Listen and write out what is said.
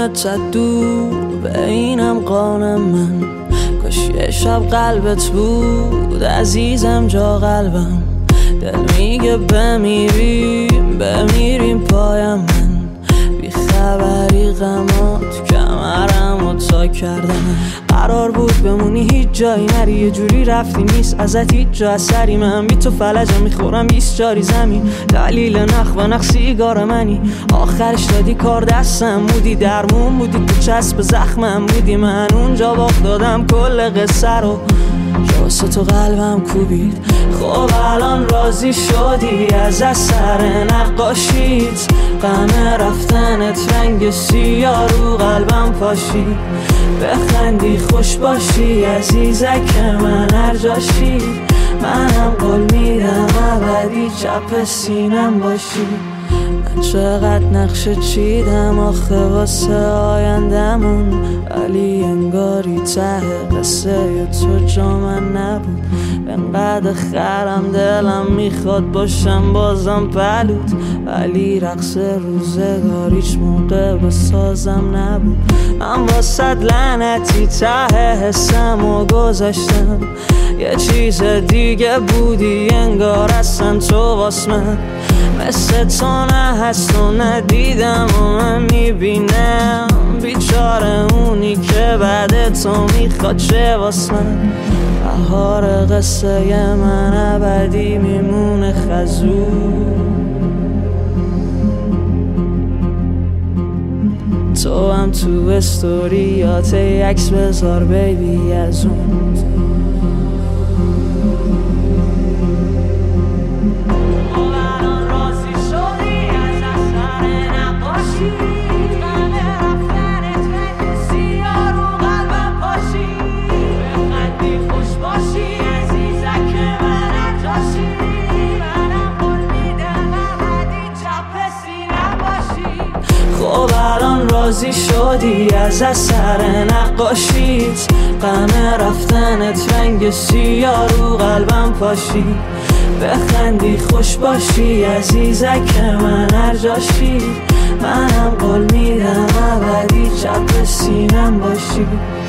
چشمت دور به اینم قانم من، کاش یه شب قلبت بود عزیزم جا قلبم. دل میگه بمیریم پایم من، بی خبری غمات کمرم و تا کردم. قرار بود بمونی هیچ جایی نری، یه جوری رفتی نیست ازت هیچ جا اثری. من بی تو فلجا میخورم 20 جاری زمین، دلیل نخ و نخ سیگار منی. آخرش دادی کار دستم بودی، درمون بودی تو چسب زخمم بودی. من اونجا باخت دادم کل قصه رو، واسه تو قلبم کوبید. خب الان راضی شدی از اثر نقاشیت، غم رفتنت رنگ سیاه رو قلبم پاشید. بخندی خوش باشی عزیزک من هر جاشی، منم قول میدم ابدی چپ سینم باشی. من چقدر نقشه چیدم آخه واسه آیندمون، ولی انگاری ته قصه تو جا من نبود. انقدر خرم دلم میخواد باشم بازم پلود، ولی رقص روزگاریش موقع بسازم نبود. من واسه لعنتی ته حسم و گذاشتم، یه چیز دیگه بودی انگار اصلا تو واس من. مثل تو نه هست و ندیدم و من میبینم، بیچاره اونی که بعد تو میخواد چه واس من. بهار قصه من ابدی میمونه خزون، تو هم تو استوریات عکس بذار بیبی از اون. خب الان راضی شدی از اثر نقاشیت، غم رفتنت رنگ سیاه رو قلبم پاشید. بخندی خوش باشی عزیزک من هر جاشی، منم قول میدم ابدی چپ سینم باشی.